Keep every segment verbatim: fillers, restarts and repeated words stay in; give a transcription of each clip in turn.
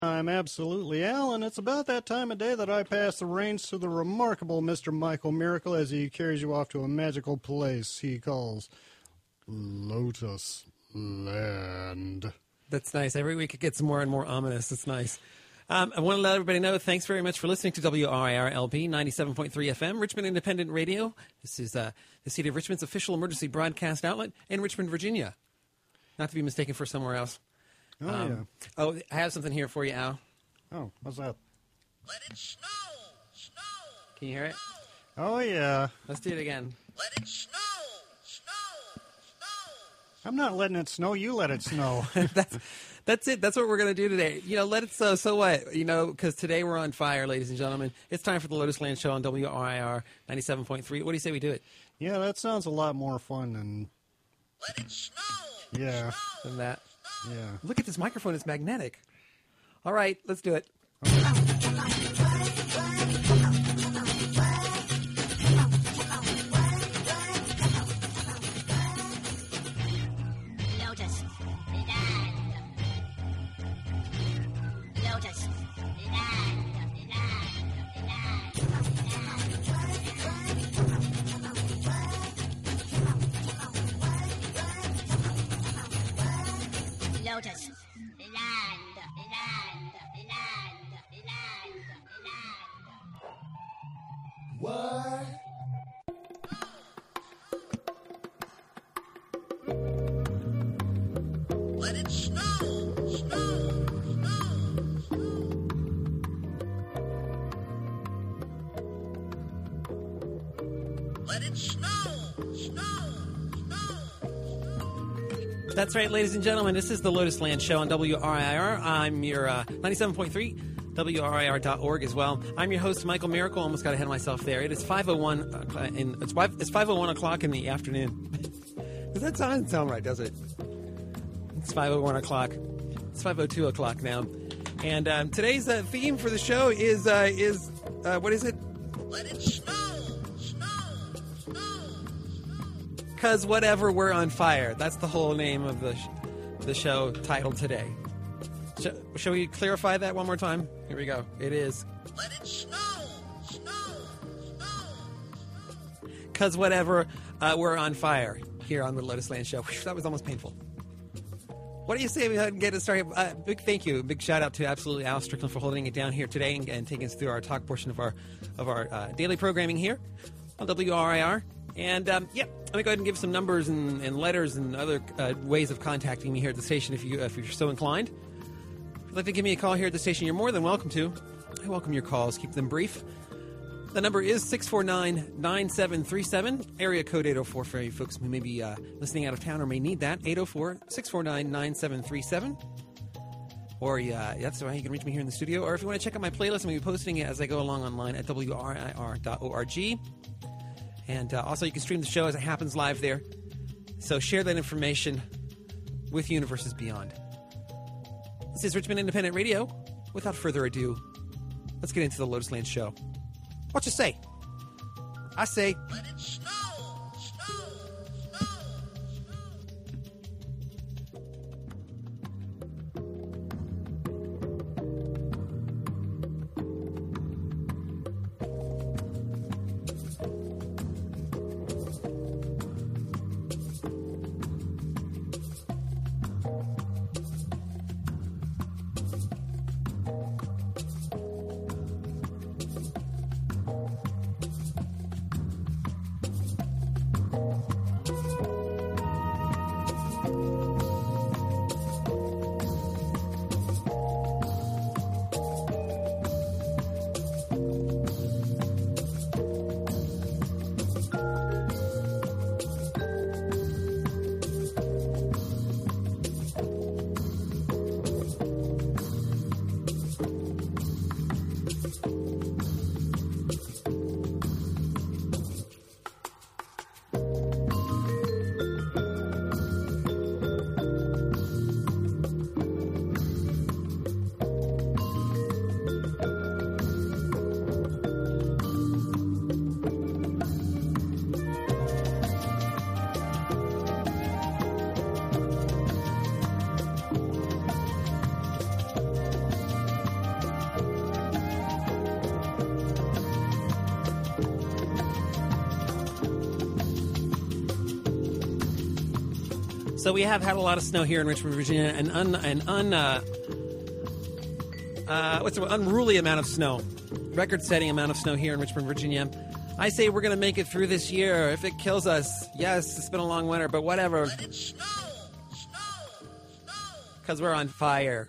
I'm Absolutely Al, and it's about that time of day that I pass the reins to the remarkable Mister Michael Miracle as he carries you off to a magical place he calls Lotus Land. That's nice. Every week it gets more and more ominous. It's nice. Um, I want to let everybody know, thanks very much for listening to W R I R L P ninety-seven point three F M, Richmond Independent Radio. This is uh, the City of Richmond's official emergency broadcast outlet in Richmond, Virginia. Not to be mistaken for somewhere else. Oh, um, yeah. Oh, I have something here for you, Al. Oh, what's that? Let it snow! Snow! Can you hear it? Oh, yeah. Let's do it again. Let it snow! Snow! Snow! I'm not letting it snow. You let it snow. that's that's it. That's what we're going to do today. You know, let it snow. So what? You know, because today we're on fire, ladies and gentlemen. It's time for the Lotus Land Show on W R I R ninety-seven point three. What do you say we do it? Yeah, that sounds a lot more fun than... Let it snow! Yeah. Snow! Than that. Yeah. Look at this microphone. It's magnetic. All right, let's do it. Lotus Land. Lotus Land. Lotus Land. Land. Land. Land. Land. What? Let it snow! Snow! Snow! Snow! Let it snow! Snow! Snow! That's right, ladies and gentlemen. This is the Lotus Land Show on W R I R. I'm your uh, ninety-seven point three, W R I R dot org as well. I'm your host, Michael Miracle. Almost got ahead of myself there. It is five oh one. Uh, in, it's five. It's five oh one o'clock in the afternoon. Does that sound sound right? Does it? It's five oh one o'clock. It's five oh two o'clock now. And um, today's uh, theme for the show is uh, is uh, what is it? Let it snow! Snow! Snow! Cause whatever, we're on fire. That's the whole name of the sh- the show title today. Sh- shall we clarify that one more time? Here we go. It is. Let it snow! Snow! Snow! Cause whatever, uh, we're on fire here on the Lotus Land Show. Whew, that was almost painful. What do you say we go ahead and get it started? Uh, big thank you, big shout out to Absolutely Al Strickland for holding it down here today and, and taking us through our talk portion of our of our uh, daily programming here on W R I R. And um, yeah, let me go ahead and give some numbers and, and letters and other uh, ways of contacting me here at the station if you if you're so inclined. If you'd like to give me a call here at the station, you're more than welcome to. I welcome your calls. Keep them brief. The number is six four nine, nine seven three seven, area code eight oh four for you folks who may be uh, listening out of town or may need that, eight oh four, six four nine, nine seven three seven. Or uh, that's the way you can reach me here in the studio. Or if you want to check out my playlist, I'm going to be posting it as I go along online at W R I R dot org. And uh, also you can stream the show as it happens live there. So share that information with universes beyond. This is Richmond Independent Radio. Without further ado, let's get into the Lotus Land Show. What you say? I say... Let it snow! Snow! Snow! So we have had a lot of snow here in Richmond, Virginia, an un, an un, uh, uh, what's the unruly amount of snow, record-setting amount of snow here in Richmond, Virginia. I say we're going to make it through this year. If it kills us, yes, it's been a long winter, but whatever, Let it snow, snow, snow. because we're on fire.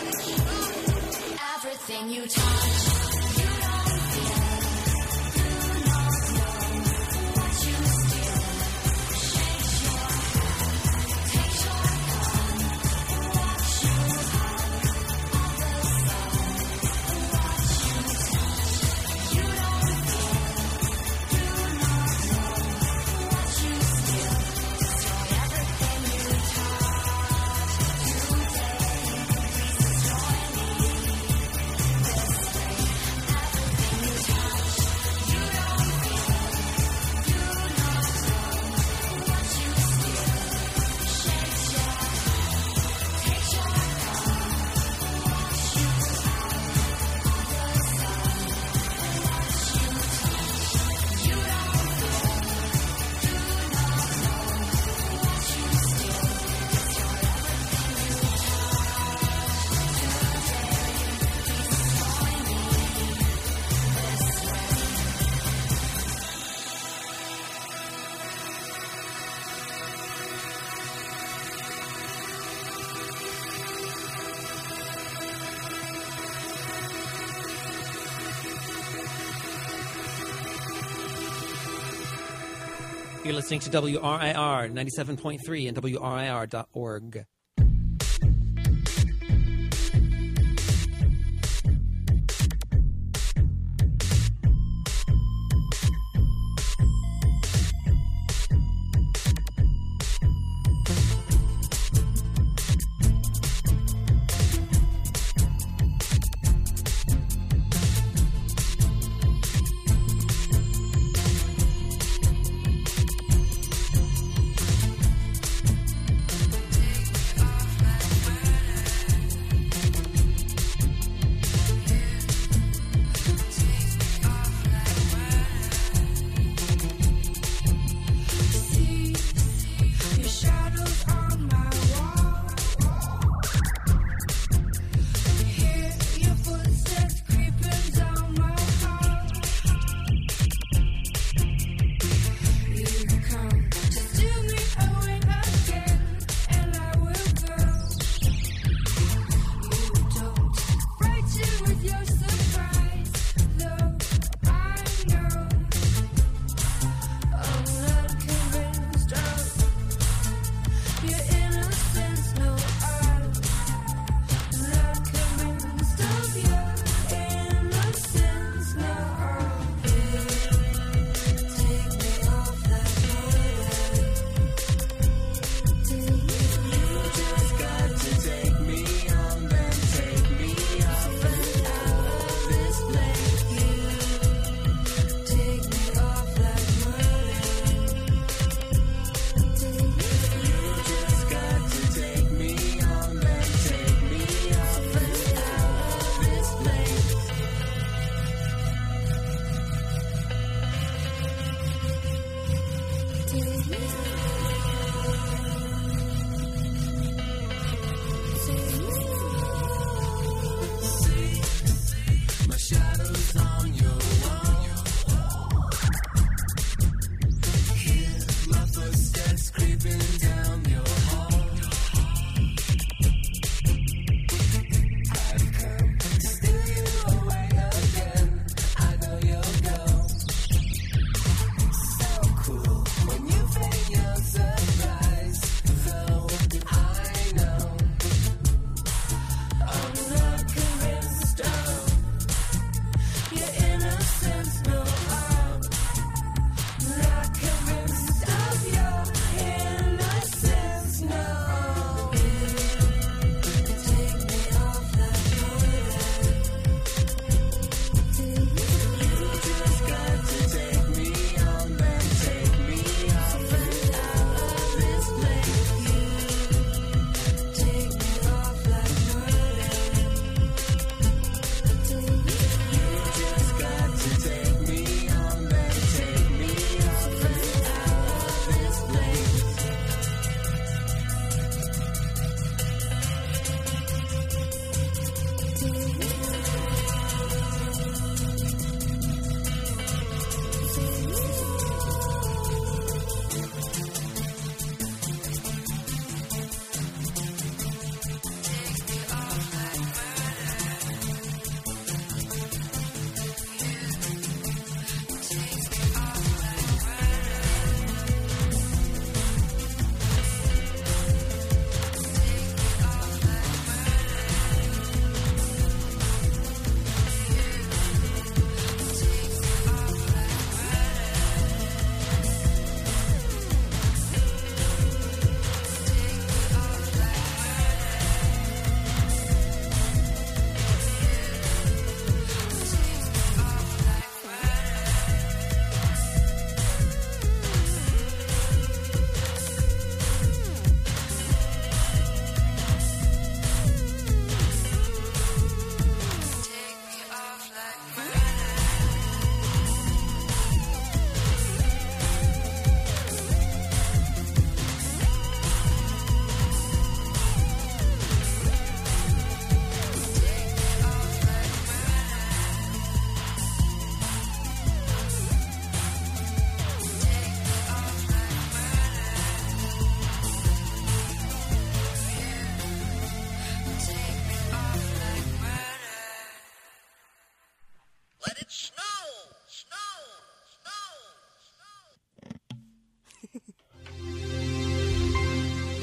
Everything you touch, you don't feel. Do not know what you steal. Shakes your head, takes your gun, watch you hide on the sun. Watch you touch, you don't feel. Do not know what you steal. Destroy everything you touch today. Please destroy me. You're listening to W R I R ninety-seven point three and W R I R dot org. Take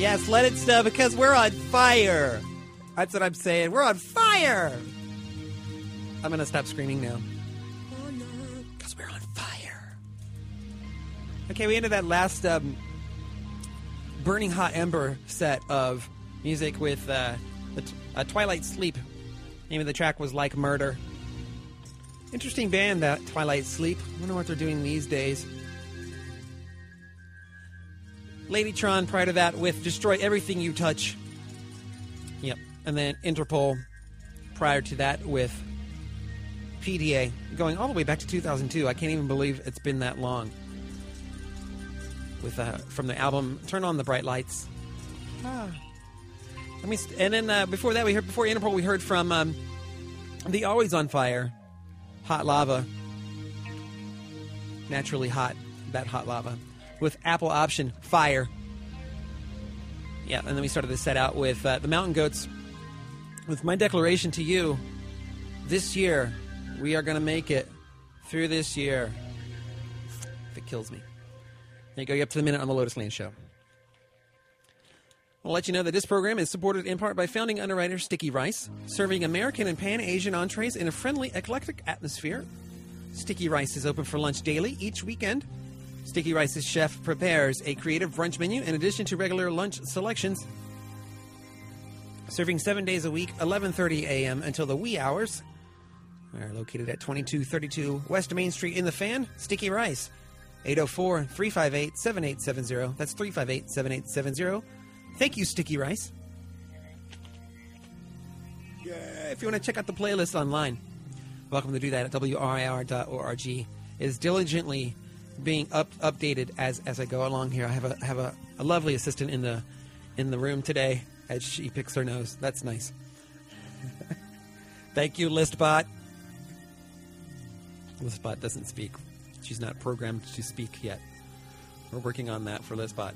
Yes, let it snow because we're on fire. That's what I'm saying. We're on fire. I'm going to stop screaming now. Because we're on fire. Okay, we ended that last um, Burning Hot Ember set of music with uh, the t- uh, Twilight Sleep. Name of the track was Like Murder. Interesting band, that Twilight Sleep. I wonder what they're doing these days. Ladytron prior to that with Destroy Everything You Touch. Yep. And then Interpol prior to that with P D A. Going all the way back to two thousand two. I can't even believe it's been that long. With uh, from the album Turn on the Bright Lights. Ah. Let me st- and then uh, before that, we heard before Interpol, we heard from um, the Always on Fire, Hot Lava. Naturally hot, that hot lava. With Apple Option, Fire. Yeah, and then we started the set out with uh, the Mountain Goats. With My Declaration to You, this year, we are going to make it through this year. If it kills me. There you go, you're up to the minute on the Lotus Land Show. I'll let you know that this program is supported in part by founding underwriter Sticky Rice, serving American and Pan-Asian entrees in a friendly, eclectic atmosphere. Sticky Rice is open for lunch daily each weekend. Sticky Rice's chef prepares a creative brunch menu in addition to regular lunch selections. Serving seven days a week, eleven thirty a.m. until the wee hours. We're located at twenty-two thirty-two West Main Street in the Fan. Sticky Rice, eight oh four, three five eight, seven eight seven zero. That's three five eight, seven eight seven zero. Thank you, Sticky Rice. Yeah, if you want to check out the playlist online, welcome to do that at W R I R dot org. It is diligently being up updated as as I go along here. I have a have a, a lovely assistant in the in the room today as she picks her nose. That's nice. Thank you, Listbot. Listbot doesn't speak. She's not programmed to speak yet. We're working on that for Listbot.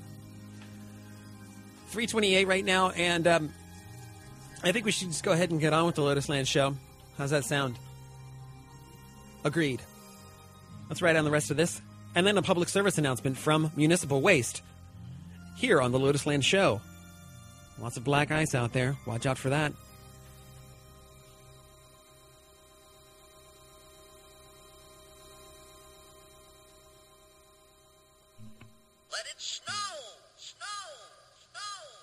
three twenty-eight right now, and um, I think we should just go ahead and get on with the Lotus Land Show. How's that sound? Agreed. Let's write down the rest of this. And then a public service announcement from Municipal Waste here on the Lotus Land Show. Lots of black ice out there. Watch out for that. Let it snow! Snow! Snow!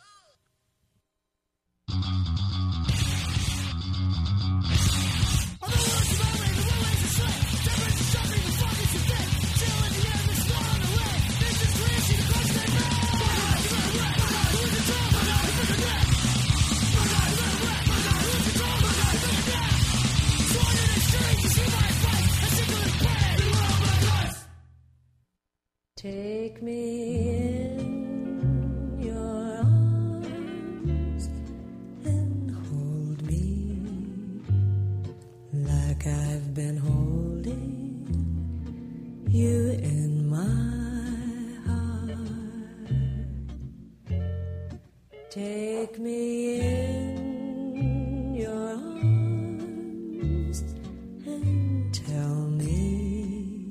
Take me in your arms and hold me like I've been holding you in my heart. Take me in your arms and tell me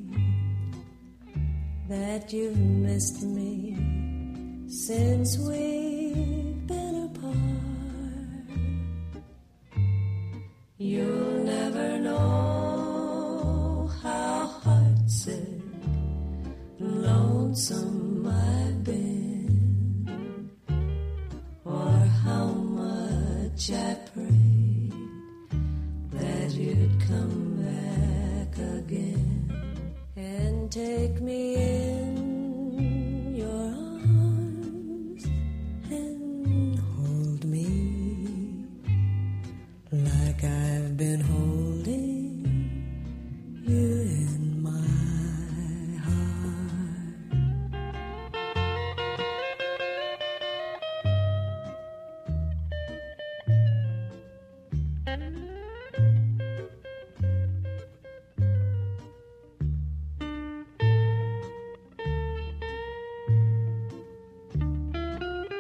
that you've missed me since we've been apart. You'll never know how heartsick and lonesome I've been, or how much I prayed that you'd come back again and take me in your arms and hold me like I've been holding you in my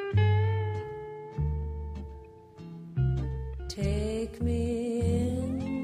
Take me in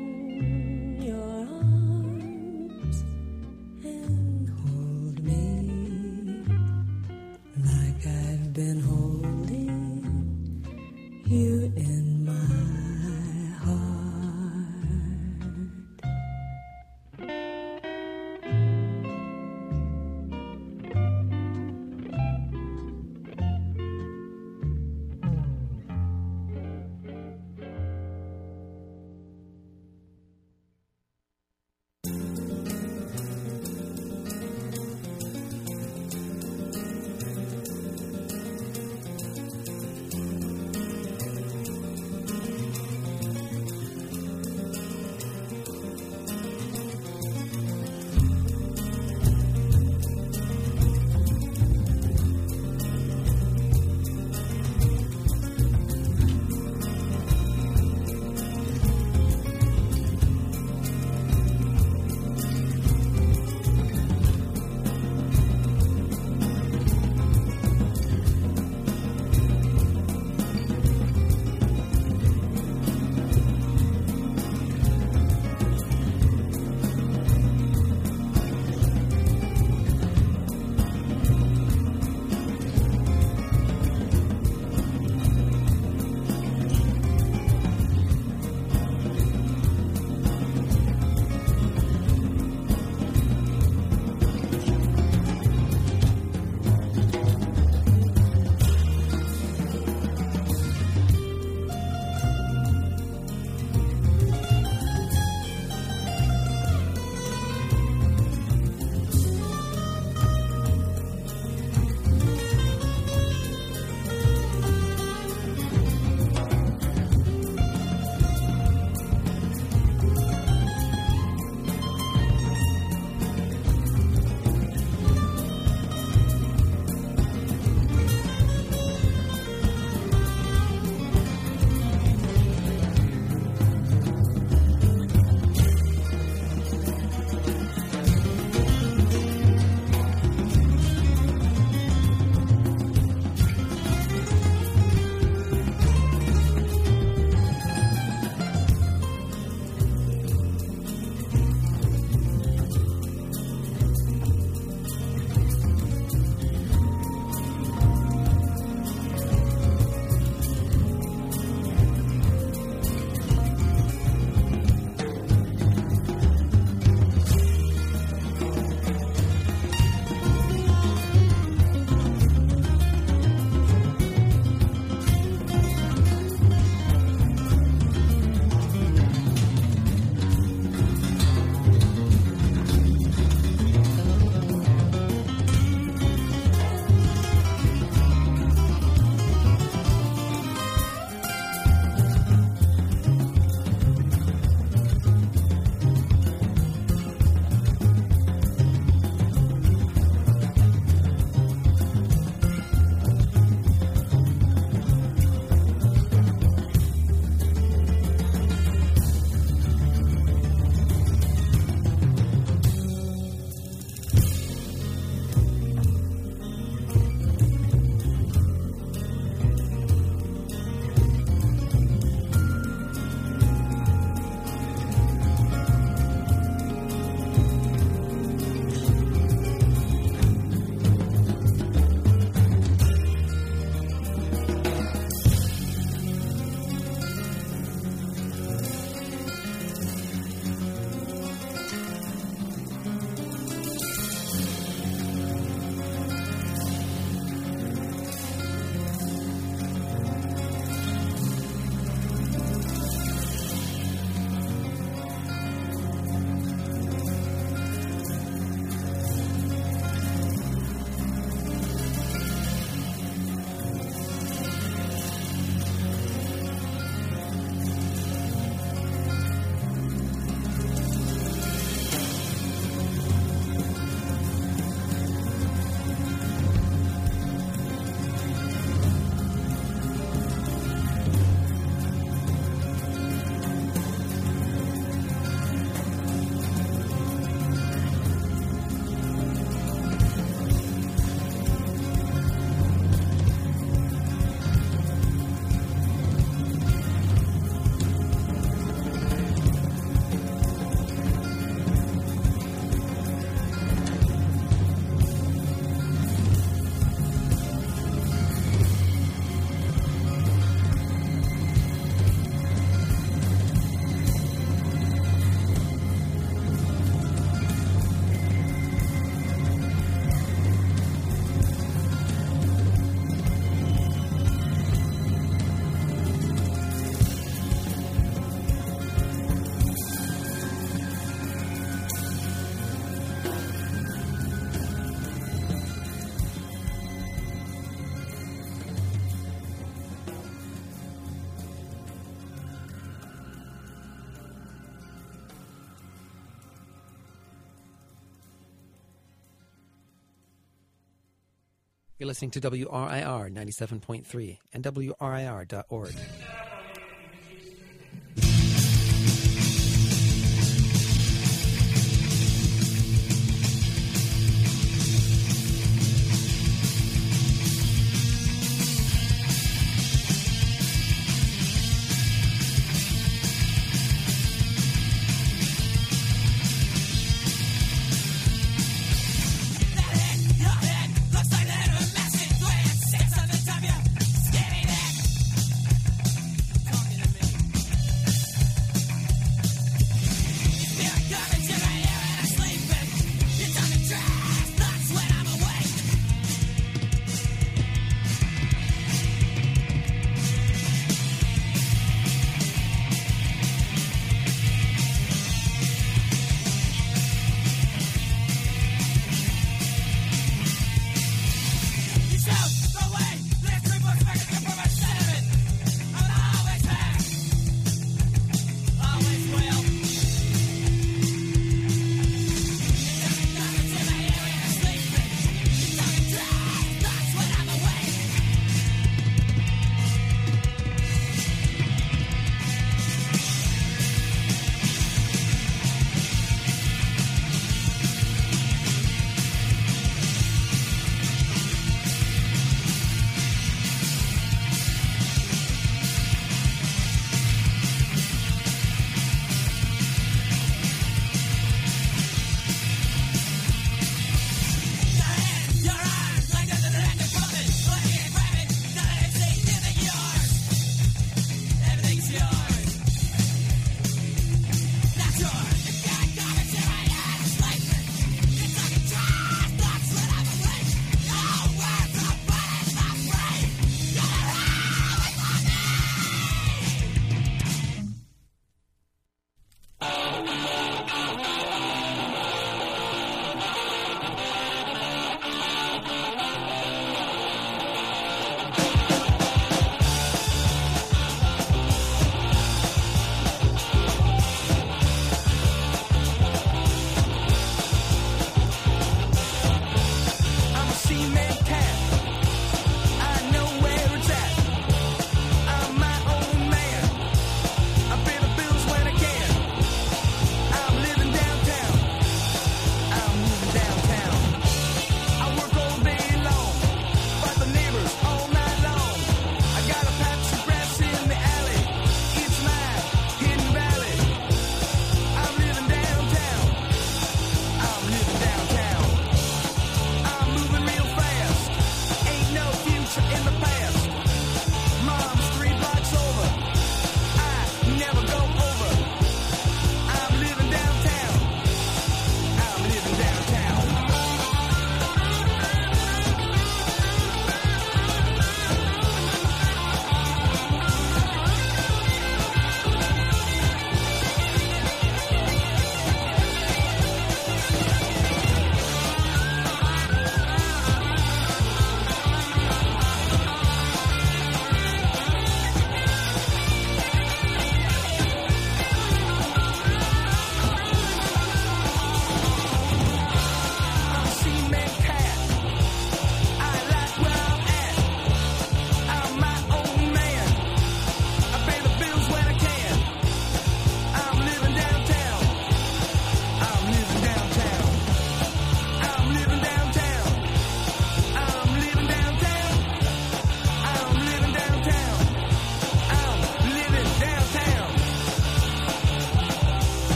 You're listening to W R I R ninety-seven point three and W R I R dot org.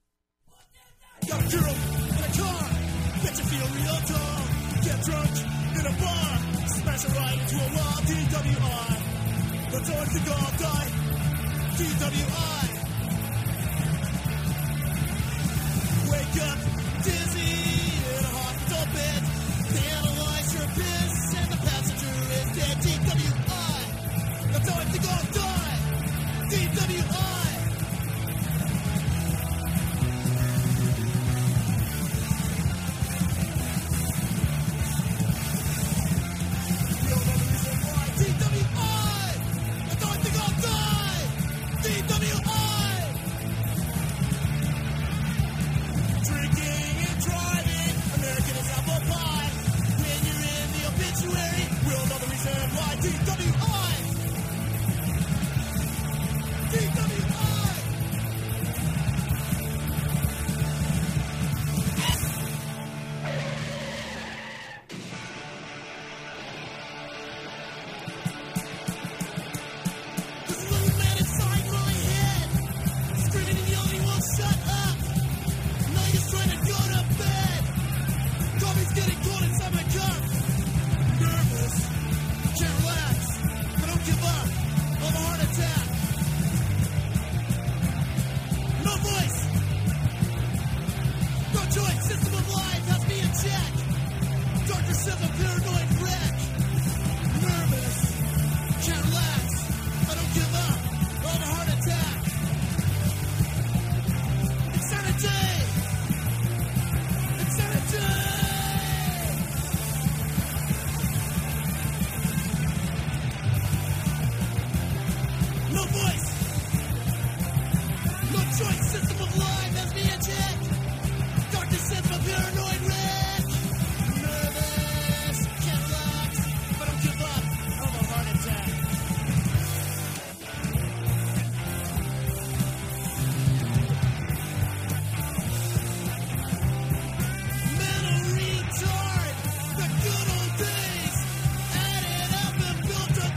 Got a girl in a car, bet you feel real dumb. Get drunk, in a bar, smash it right into a wall. D W I. Let's all think all die. D W I. Wake up, dizzy in a hospital bed. They analyze your piss and the passenger is dead. D W I. That's how I think I'll die. D W I.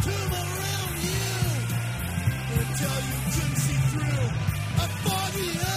Until you couldn't see through a foggy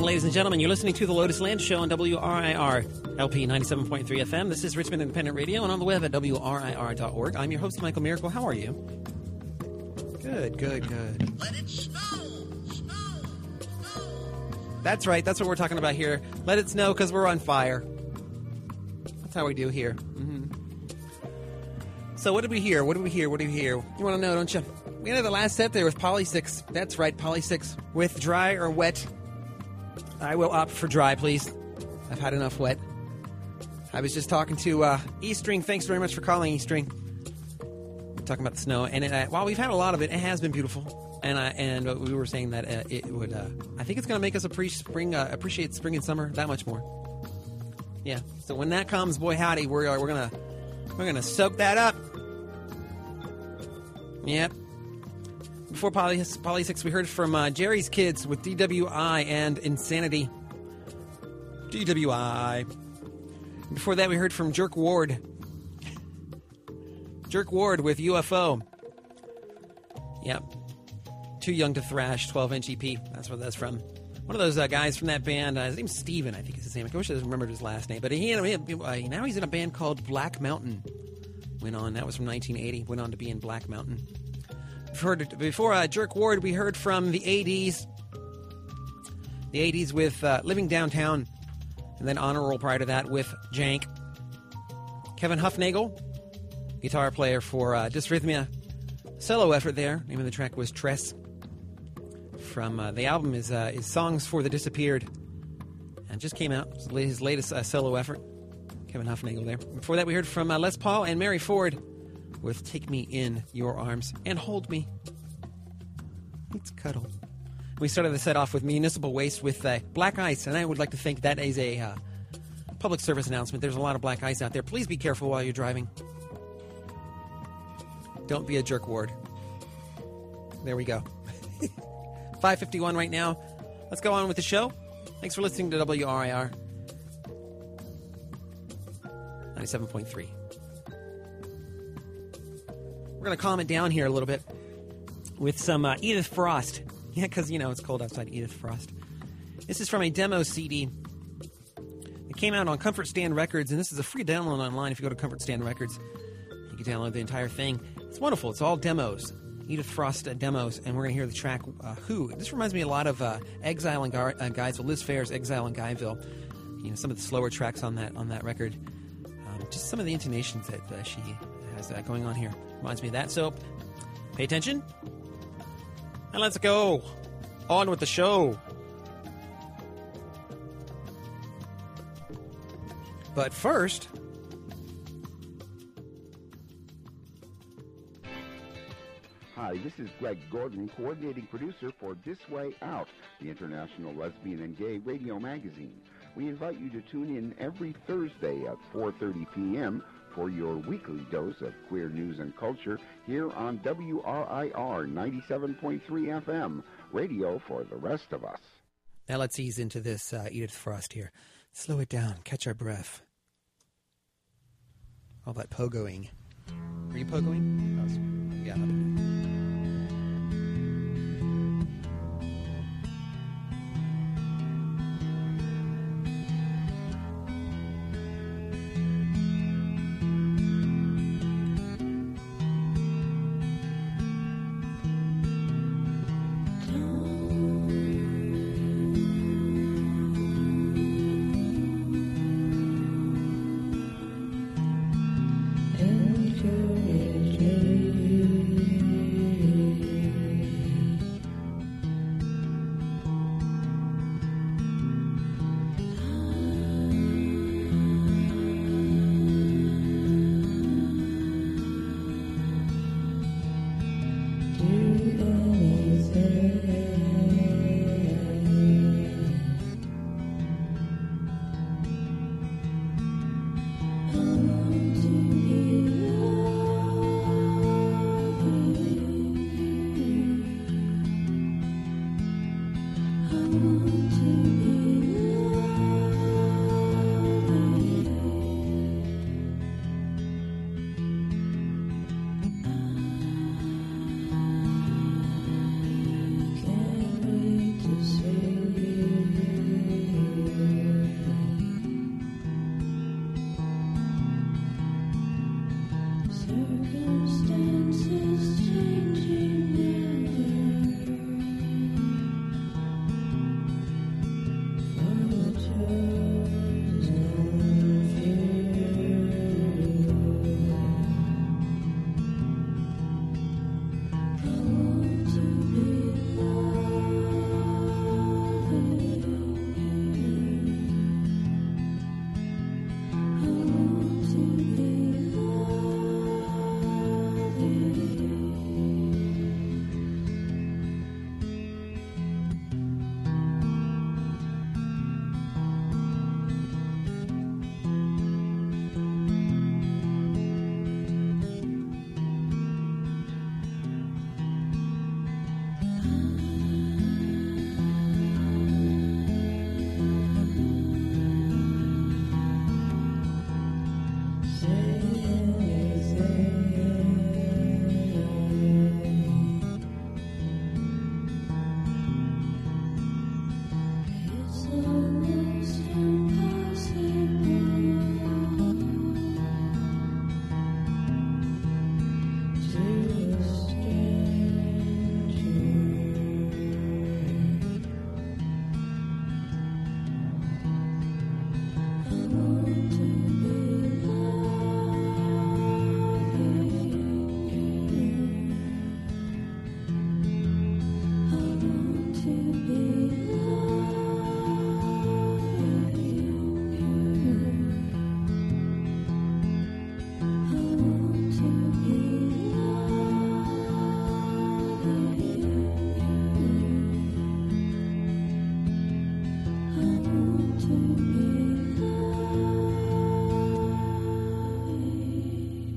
evening, ladies and gentlemen. You're listening to the Lotus Land Show on W R I R L P ninety-seven point three F M. This is Richmond Independent Radio and on the web at W R I R dot org. I'm your host, Michael Miracle. How are you? Good, good, good. Let it snow, snow, snow. That's right. That's what we're talking about here. Let it snow because we're on fire. That's how we do here. Mm-hmm. So what did we hear? What did we hear? What did we hear? You want to know, don't you? We ended the last set there with Poly six. That's right, Poly six. With dry or wet. I will opt for dry, please. I've had enough wet. I was just talking to uh, E-String. Thanks very much for calling, E-String. We're talking about the snow. And it, uh, while we've had a lot of it, it has been beautiful. And uh, and uh, we were saying that uh, it would... Uh, I think it's going to make us appreciate spring, uh, appreciate spring and summer that much more. Yeah. So when that comes, boy howdy, we're, uh, we're going to we're gonna soak that up. Yep. Before Poly, Poly six, we heard from uh, Jerry's Kids with D W I and Insanity. D W I. Before that, we heard from Jerk Ward. Jerk Ward with U F O. Yep. Too Young to Thrash, twelve inch E P. That's where that's from. One of those uh, guys from that band, uh, his name's Steven, I think is his name. I wish I remembered his last name. But he, he uh, now he's in a band called Black Mountain. Went on, that was from nineteen eighty. Went on to be in Black Mountain. Before, before uh, Jerk Ward, we heard from the A Ds. The A Ds with uh, Living Downtown. And then Honor Roll prior to that with Jank. Kevin Huffnagel, guitar player for uh, Dysrhythmia. Solo effort there. Name of the track was Tress. From uh, the album is uh, is Songs for the Disappeared. And just came out. It was his latest uh, solo effort. Kevin Huffnagel there. Before that, we heard from uh, Les Paul and Mary Ford with Take Me in Your Arms and Hold Me. Let's cuddle. We started the set off with Municipal Waste with uh, Black Ice, and I would like to think that is a uh, public service announcement. There's a lot of black ice out there. Please be careful while you're driving. Don't be a jerk, Ward. There we go. five fifty-one right now. Let's go on with the show. Thanks for listening to W R I R ninety-seven point three. We're going to calm it down here a little bit with some uh, Edith Frost. Yeah, because, you know, it's cold outside. Edith Frost. This is from a demo C D. It came out on Comfort Stand Records, and this is a free download online. If you go to Comfort Stand Records, you can download the entire thing. It's wonderful. It's all demos. Edith Frost uh, demos, and we're going to hear the track uh, Who. This reminds me a lot of uh, Exile and Gar- uh, Guyville, Liz Phair's Exile in Guyville. You know, some of the slower tracks on that on that record. Um, just some of the intonations that uh, she has uh, going on here. Reminds me of that. So, pay attention. And let's go. On with the show. But first... Hi, this is Greg Gordon, coordinating producer for This Way Out, the international lesbian and gay radio magazine. We invite you to tune in every Thursday at four thirty p.m. for your weekly dose of queer news and culture here on W R I R ninety-seven point three F M, radio for the rest of us. Now let's ease into this uh, Edith Frost here. Slow it down, catch our breath. All that pogoing. Are you pogoing? I was, yeah, I've been doing. Encourage me. Circumstances changing never for the chosen few. I want to be loving you. I want to be loving It's almost impossible to a stranger. I want to be loving you. I want to be loving you. I want to be loving you. I want to be loving.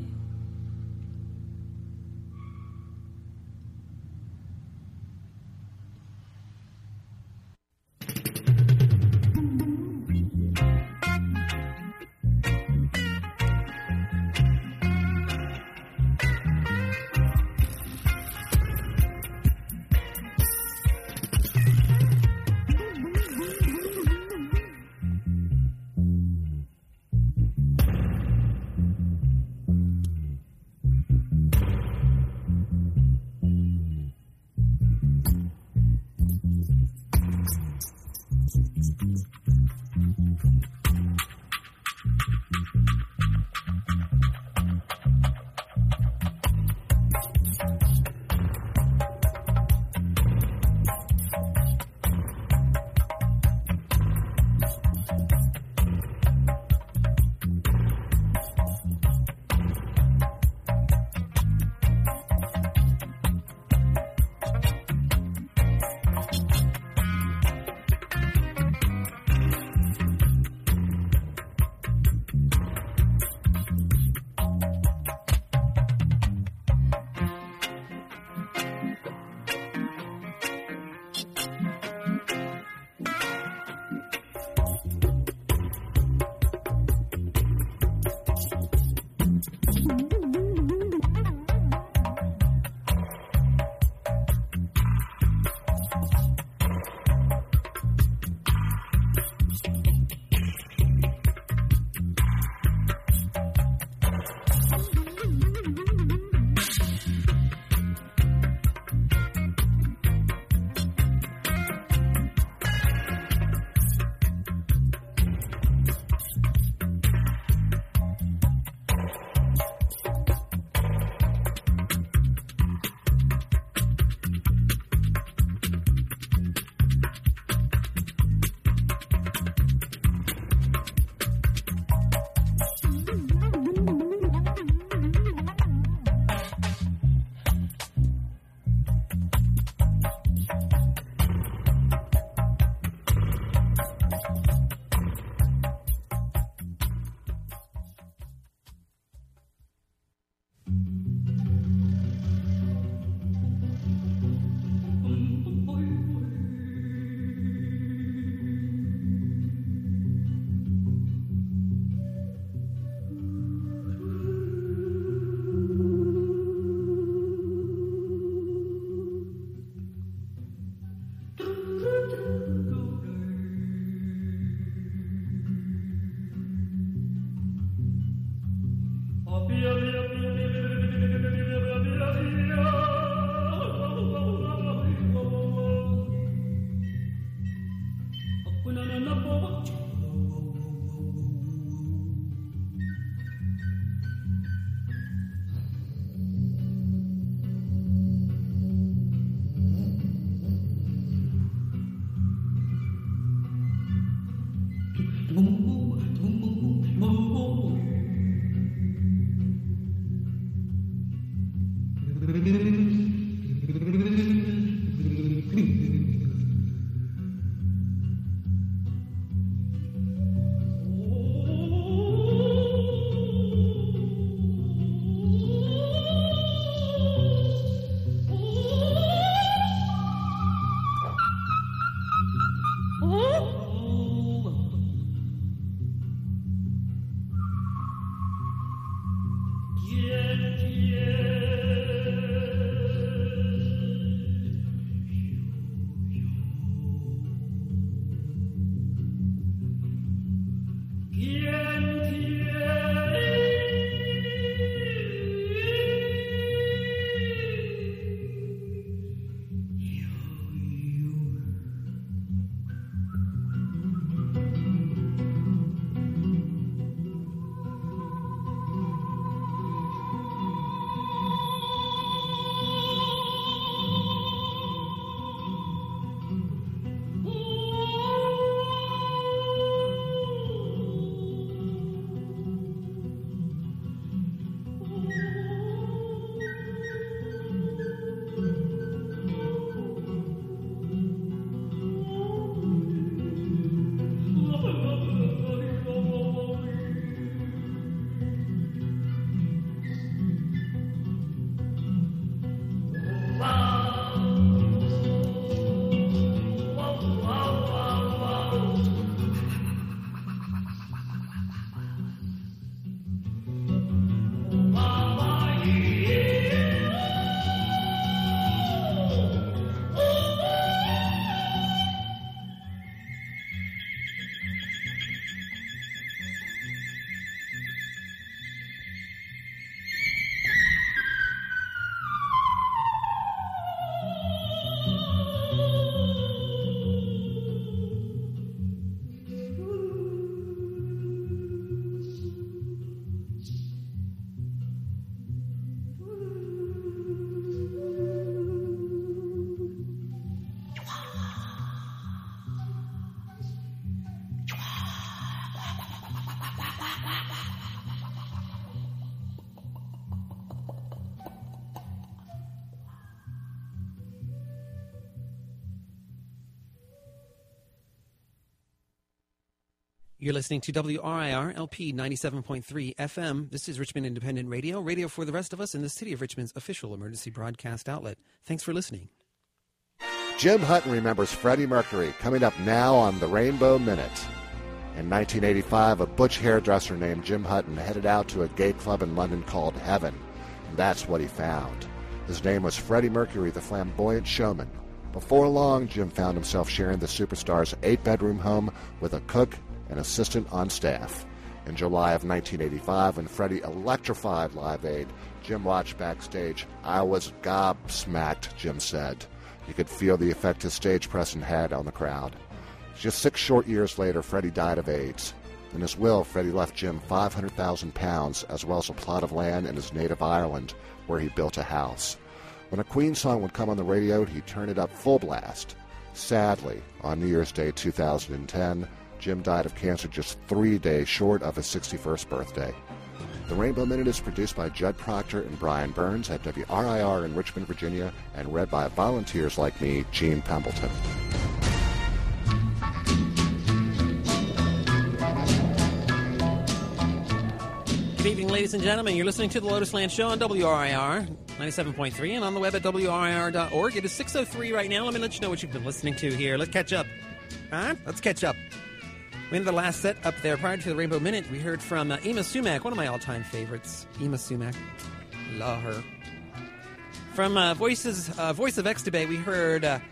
Up, up, up, up, up. You're listening to W R I R L P ninety-seven point three F M. This is Richmond Independent Radio, radio for the rest of us in the City of Richmond's official emergency broadcast outlet. Thanks for listening. Jim Hutton remembers Freddie Mercury, coming up now on the Rainbow Minute. In nineteen eighty-five, a butch hairdresser named Jim Hutton headed out to a gay club in London called Heaven, and that's what he found. His name was Freddie Mercury, the flamboyant showman. Before long, Jim found himself sharing the superstar's eight-bedroom home with a cook and assistant on staff. In July of nineteen eighty-five, when Freddie electrified Live Aid, Jim watched backstage. "I was gobsmacked," Jim said. You could feel the effect his stage presence had on the crowd. Just six short years later, Freddie died of AIDS. In his will, Freddie left Jim five hundred thousand pounds, as well as a plot of land in his native Ireland, where he built a house. When a Queen song would come on the radio, he'd turn it up full blast. Sadly, on New Year's Day two thousand ten, Jim died of cancer just three days short of his sixty-first birthday. The Rainbow Minute is produced by Judd Proctor and Brian Burns at W R I R in Richmond, Virginia, and read by volunteers like me, Gene Pembleton. Good evening, ladies and gentlemen. You're listening to the Lotus Land Show on W R I R ninety-seven point three and on the web at W R I R dot org. It is six oh three right now. Let me let you know what you've been listening to here. Let's catch up. Huh? Let's catch up. We ended the last set up there prior to the Rainbow Minute. We heard from uh, Ema Sumac, one of my all-time favorites. Ema Sumac. Love her. From uh, Voices, uh, Voice of Extubay, we heard uh,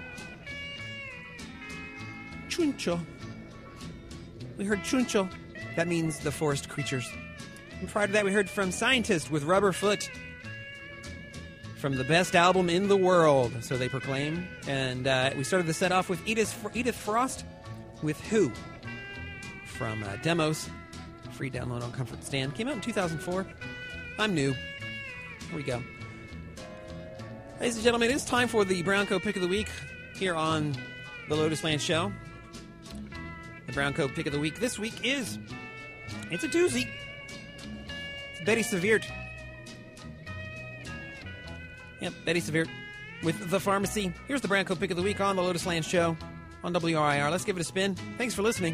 Chuncho. We heard Chuncho. That means the forest creatures. And prior to that, we heard from Scientist with Rubberfoot. From the best album in the world, so they proclaim. And uh, we started the set off with Edith, Edith Frost with Who? From uh, Demos. Free download on Comfort Stand. Came out in two thousand four. I'm new. Here we go. Ladies and gentlemen, it is time for the Brown Coat Pick of the Week here on the Lotus Land Show. The Brown Coat Pick of the Week this week is... It's a doozy. It's Betty Severt. Yep, Betty Severe with The Pharmacy. Here's the Branco pick of the week on the Lotus Land Show on W R I R. Let's give it a spin. Thanks for listening.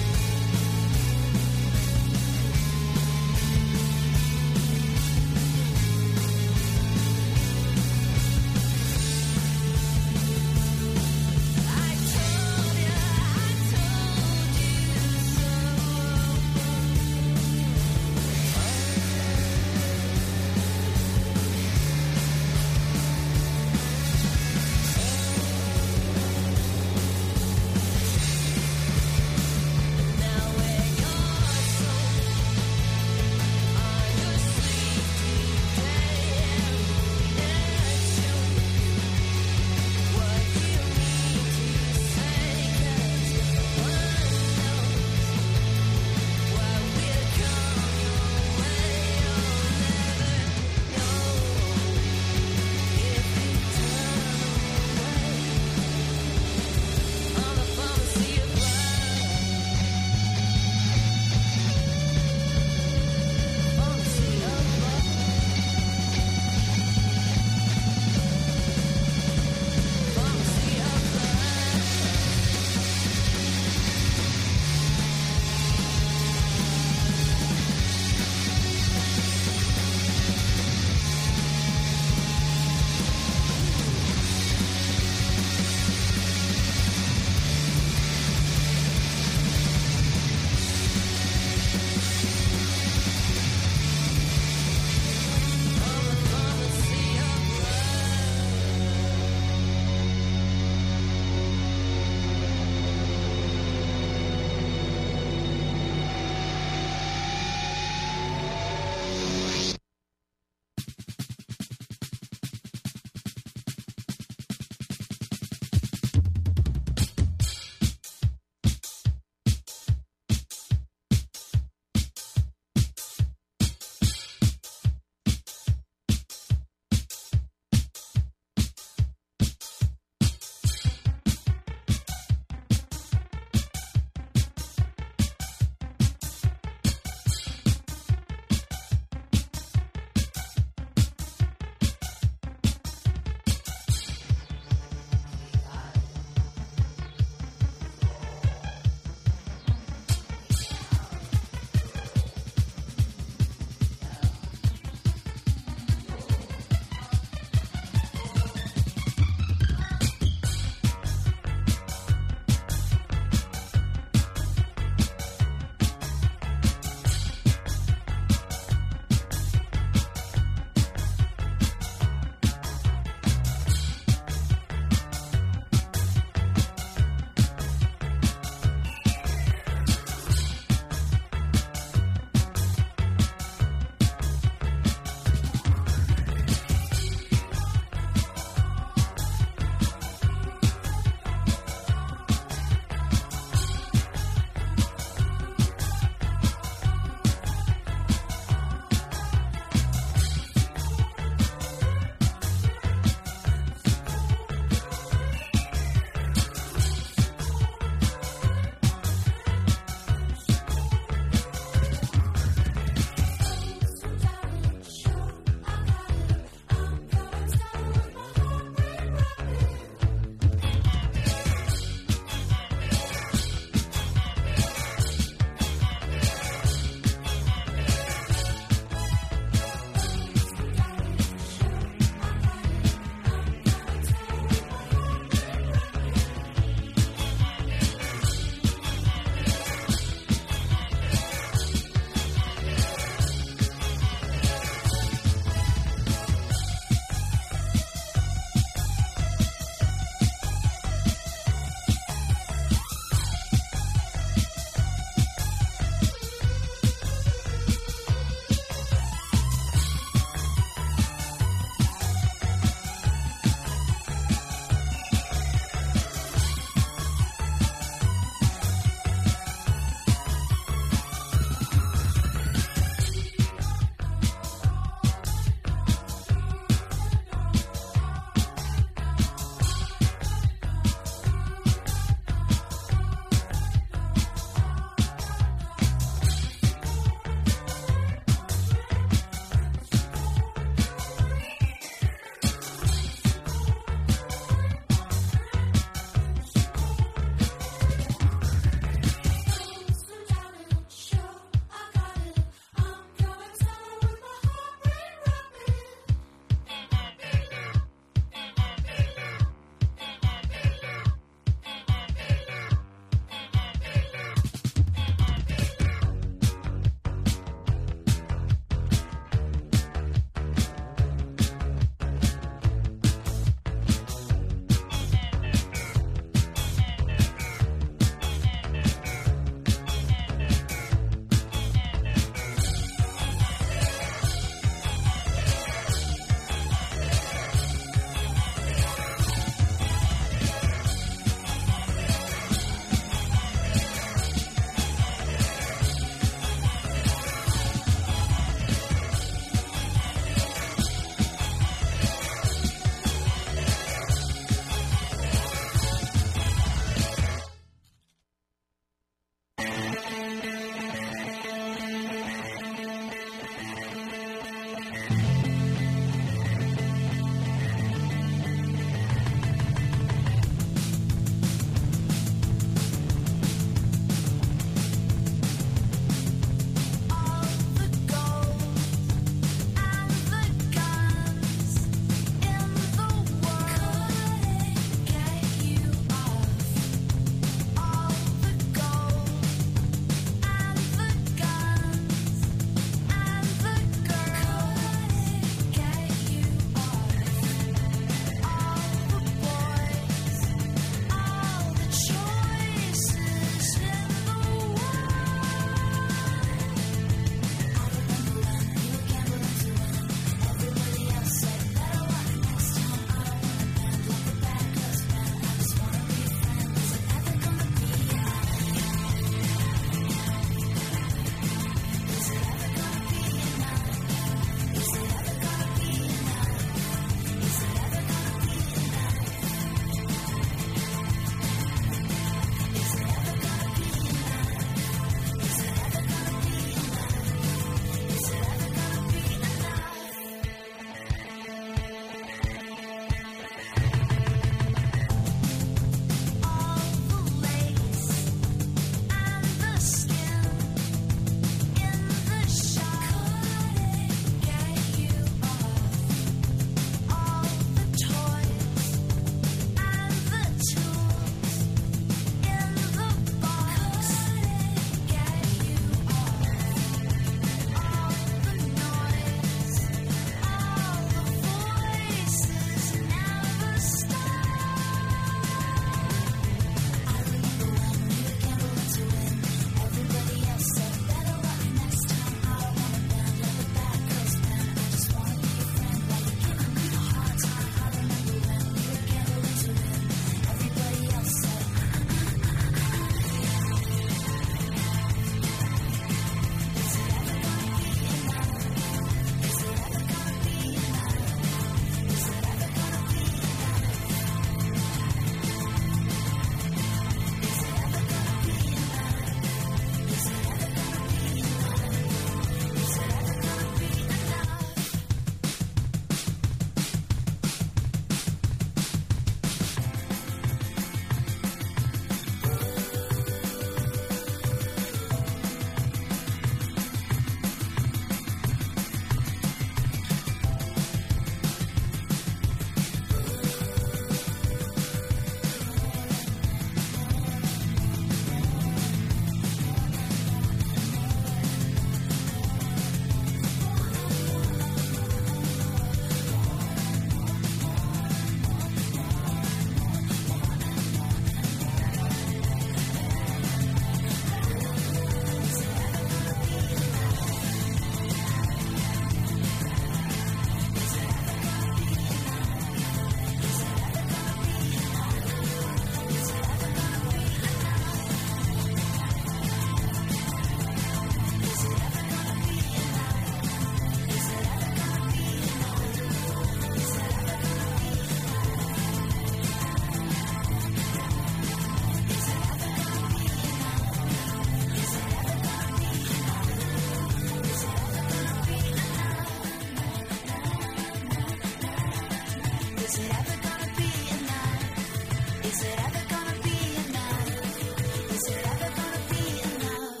Is it ever gonna be enough? Is it ever gonna be enough? Is it ever gonna be enough?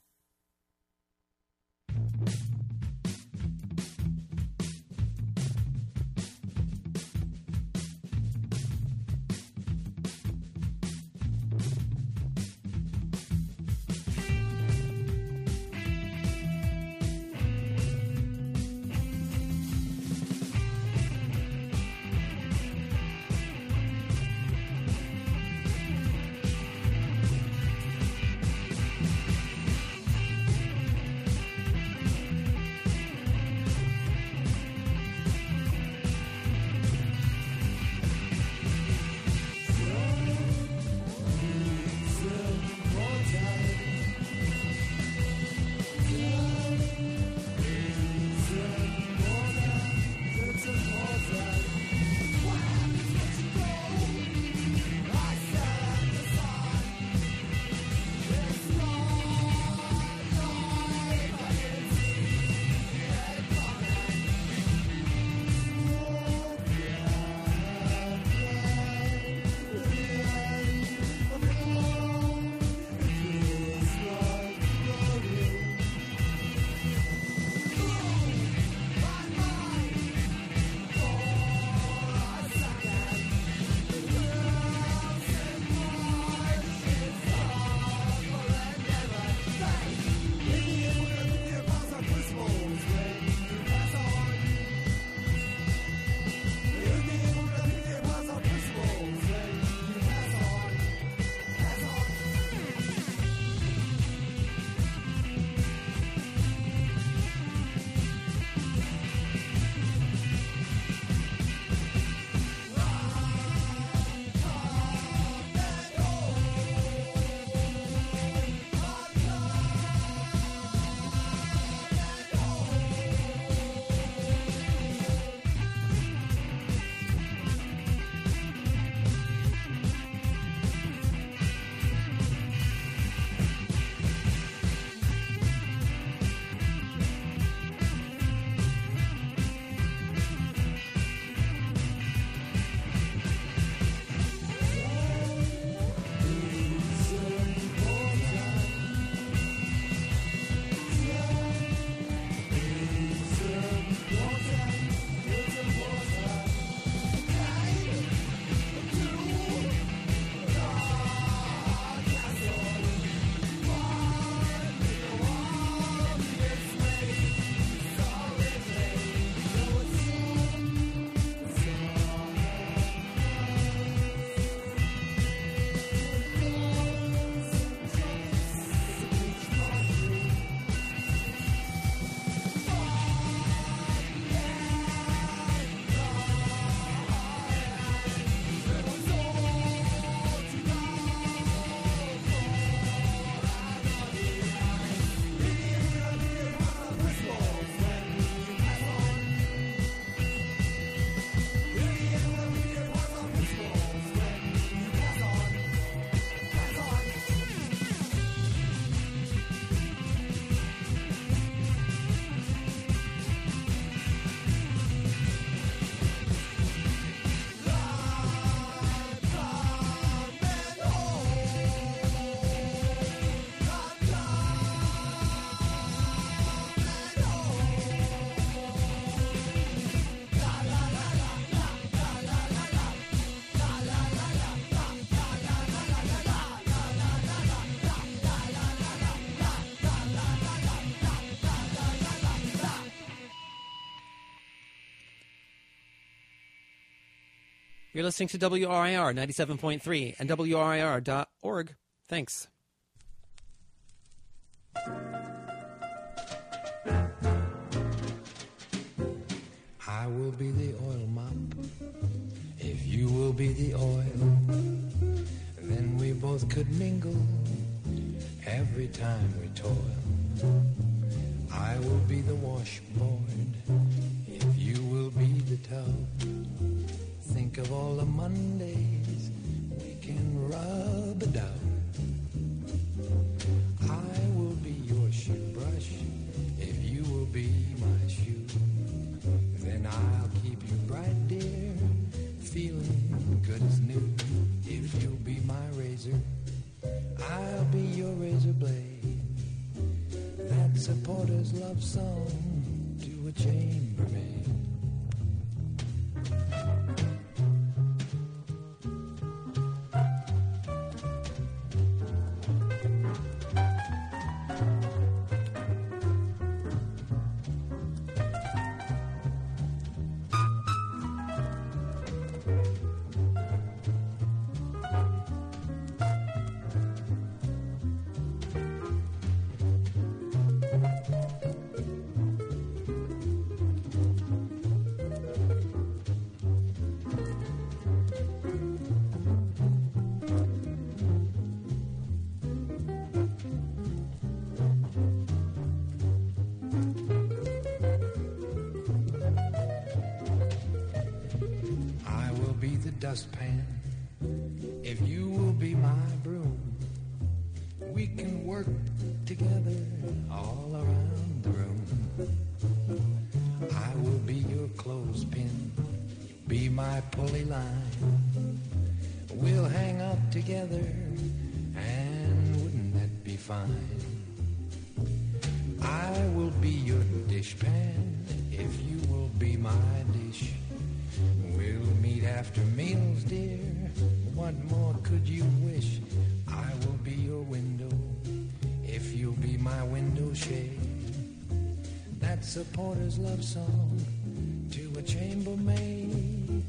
You're listening to W R I R ninety-seven point three and W R I R dot org. Thanks. I will be the oil mop if you will be the oil. Then we both could mingle every time we toil. I will be the washboard if you will be the tub. Think of all the Mondays we can rub it out. I will be your shoe brush if you will be my shoe. Then I'll keep you bright, dear, feeling good as new. If you'll be my razor, I'll be your razor blade. That's a Porter's love song to a chambermaid. Dustpan, if you will be my broom, we can work together all around the room. I will be your clothespin, be my pulley line. We'll hang out together, and wouldn't that be fine? I will be your dishpan, if you will be my dish. We'll meet after meals, dear. What more could you wish? I will be your window, if you'll be my window shade. That's a Porter's love song to a chambermaid.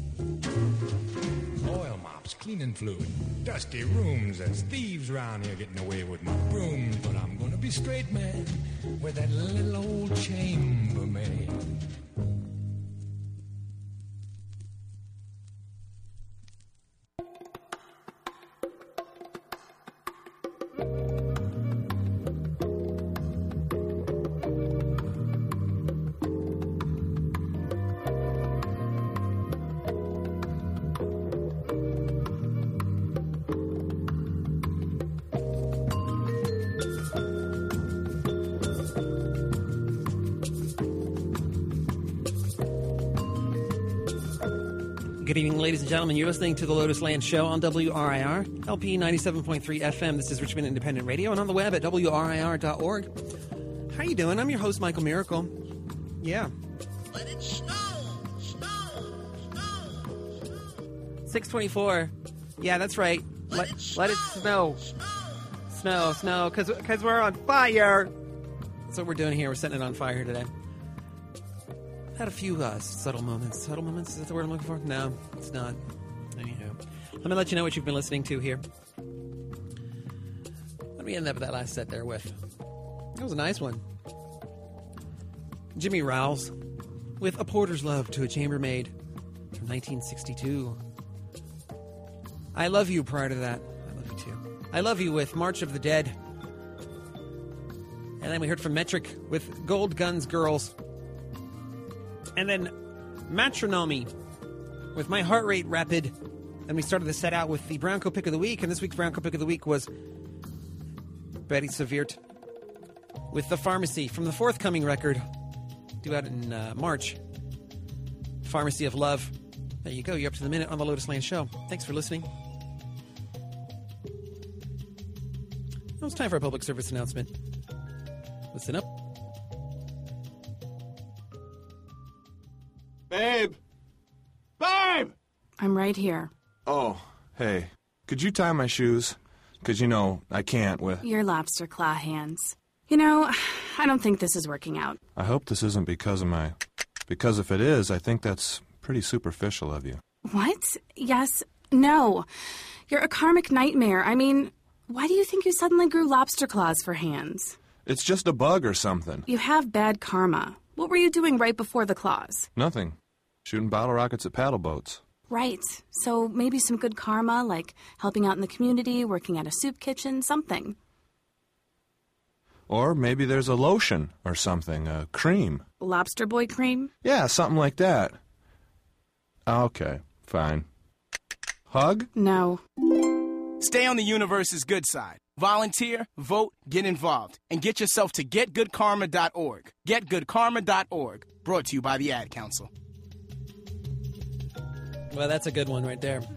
Oil mops, cleaning fluid, dusty rooms. There's thieves around here getting away with my brooms. But I'm gonna be straight man with that little old chambermaid. Good evening, ladies and gentlemen. You're listening to the Lotus Land Show on W R I R, L P ninety-seven point three F M. This is Richmond Independent Radio, and on the web at W R I R dot org. How you doing? I'm your host, Michael Miracle. Yeah. Let it snow, snow, snow, six twenty-four. Yeah, that's right. Let, Let, it, snow, let it snow. Snow, snow, because because we're on fire. That's what we're doing here. We're setting it on fire here today. Had a few uh, subtle moments. Subtle moments? Is that the word I'm looking for? No, it's not. Anyhow, let me let you know what you've been listening to here. Let me end up with that last set there with. That was a nice one. Jimmy Rowles with A Porter's Love to a Chambermaid from nineteen sixty-two. I Love You prior to that. I love you too. I Love You with March of the Dead. And then we heard from Metric with Gold Guns Girls. And then Matronomy with My Heart Rate Rapid. And we started the set out with the Brown Coat Pick of the Week. And this week's Brown Coat Pick of the Week was Betty Seviert with The Pharmacy from the forthcoming record due out in uh, March. Pharmacy of Love. There you go. You're up to the minute on the Lotus Land Show. Thanks for listening. Now it's time for a public service announcement. Listen up. Babe! Babe! I'm right here. Oh, hey. Could you tie my shoes? Because, you know, I can't with... Your lobster claw hands. You know, I don't think this is working out. I hope this isn't because of my... Because if it is, I think that's pretty superficial of you. What? Yes. No. You're a karmic nightmare. I mean, why do you think you suddenly grew lobster claws for hands? It's just a bug or something. You have bad karma. What were you doing right before the claws? Nothing. Shooting bottle rockets at paddle boats. Right. So maybe some good karma, like helping out in the community, working at a soup kitchen, something. Or maybe there's a lotion or something, a cream. Lobster boy cream? Yeah, something like that. Okay, fine. Hug? No. Stay on the universe's good side. Volunteer, vote, get involved, and get yourself to get good karma dot org. get good karma dot org. Brought to you by the Ad Council. Well, that's a good one right there.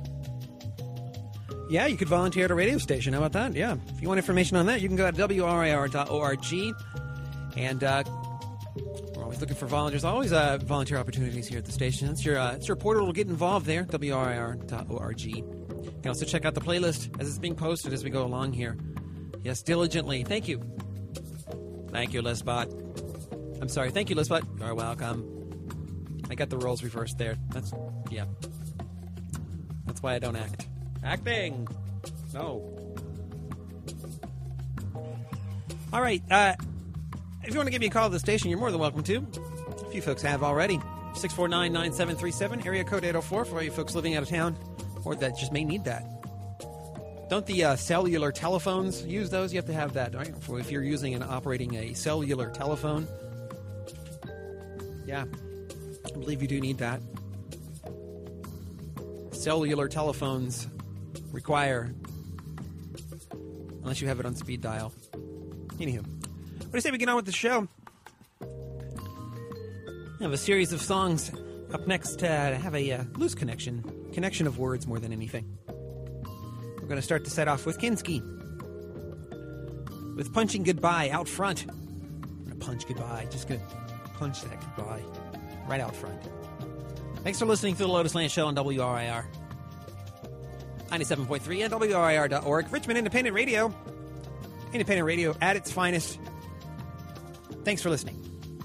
Yeah, you could volunteer at a radio station. How about that? Yeah. If you want information on that, you can go to W R I R dot org. And uh, we're always looking for volunteers. Always uh, volunteer opportunities here at the station. It's your, uh, it's your portal to get involved there, W R I R dot org. You can also check out the playlist as it's being posted as we go along here. Yes, diligently. Thank you. Thank you, Lisbot. I'm sorry. Thank you, Lisbot. You're welcome. I got the roles reversed there. That's, yeah. That's why I don't act. Acting! No. All right. Uh, if you want to give me a call to the station, you're more than welcome to. A few folks have already. six four nine, nine seven three seven, area code eight oh four for all you folks living out of town, or that just may need that. Don't the uh, cellular telephones use those? You have to have that, right? For if you're using and operating a cellular telephone. Yeah. I believe you do need that. Cellular telephones require, unless you have it on speed dial. Anywho, what do you say we get on with the show? I have a series of songs up next to have a uh, loose connection, connection of words more than anything. We're going to start the set off with Kinski, with Punching Goodbye out front. I'm going to punch goodbye, just going to punch that goodbye right out front. Thanks for listening to the Lotus Land Show on W R I R ninety-seven point three and W R I R dot org. Richmond Independent Radio. Independent radio at its finest. Thanks for listening.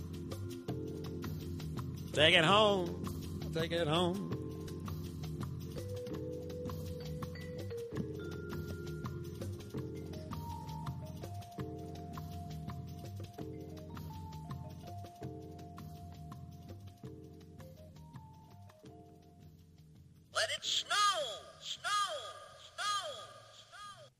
Take it home. Take it home. Let it snow! Snow! Snow! Snow!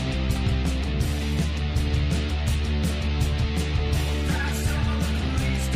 Past some of the police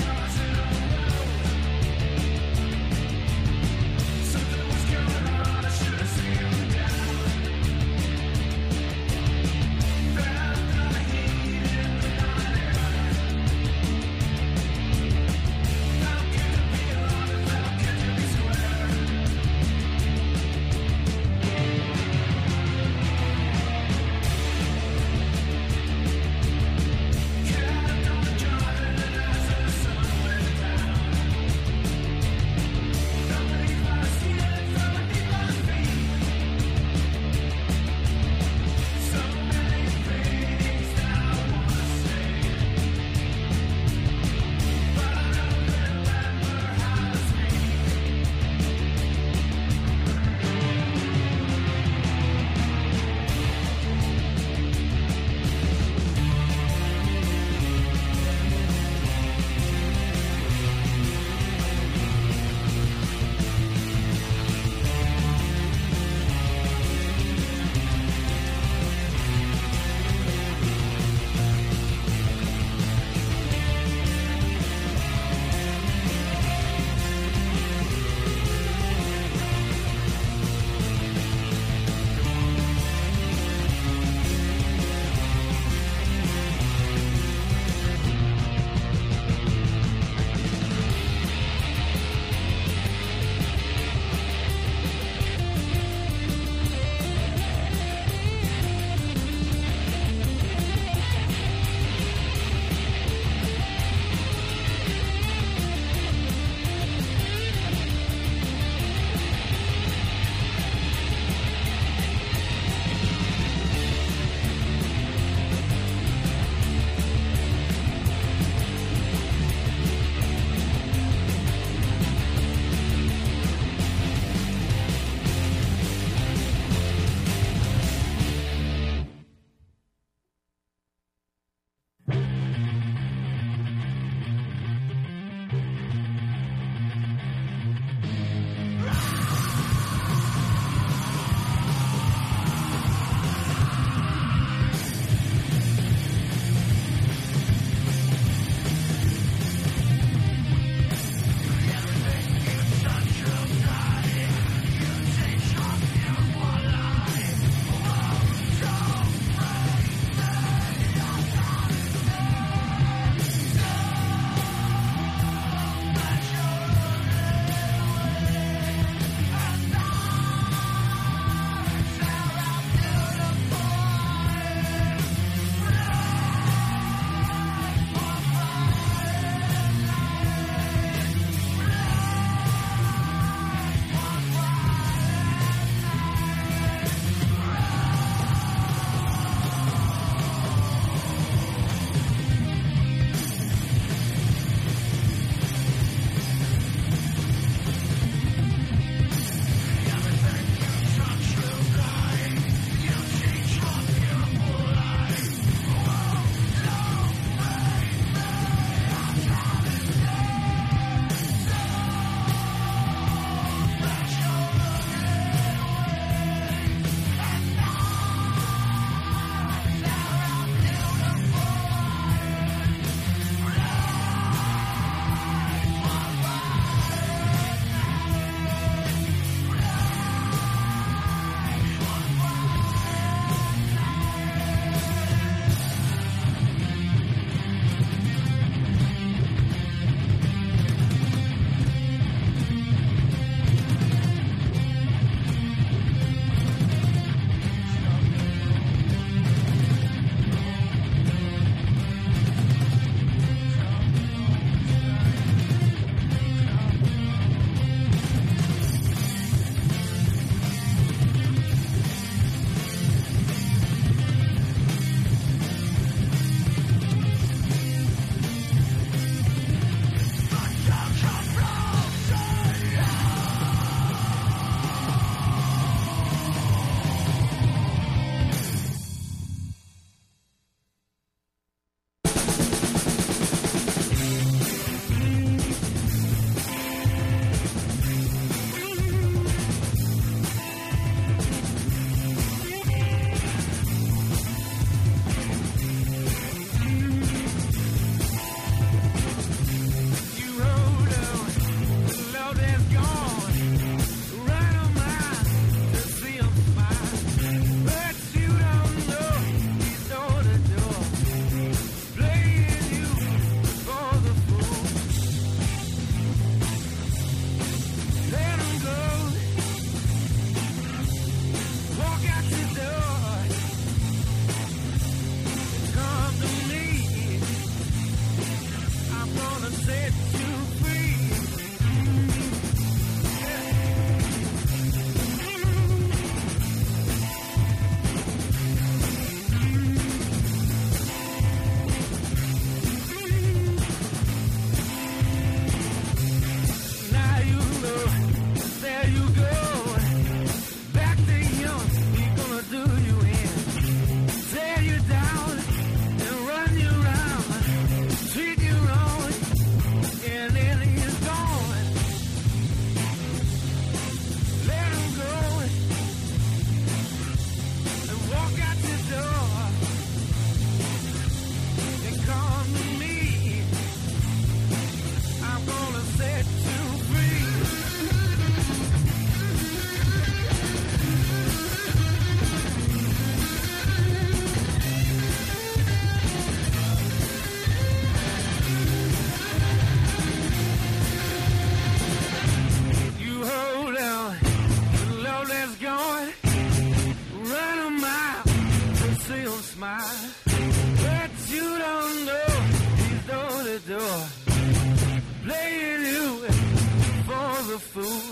smile, but you don't know he's door to door, playing you for the fool.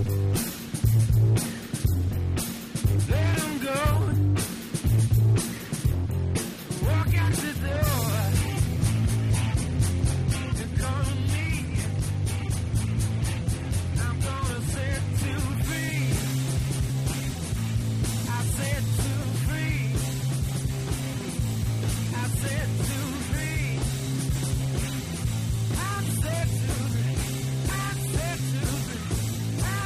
Let him go, walk out the door, and come to me. I'm gonna set you free. I set you free. I set you free. I set you free. I set you free. I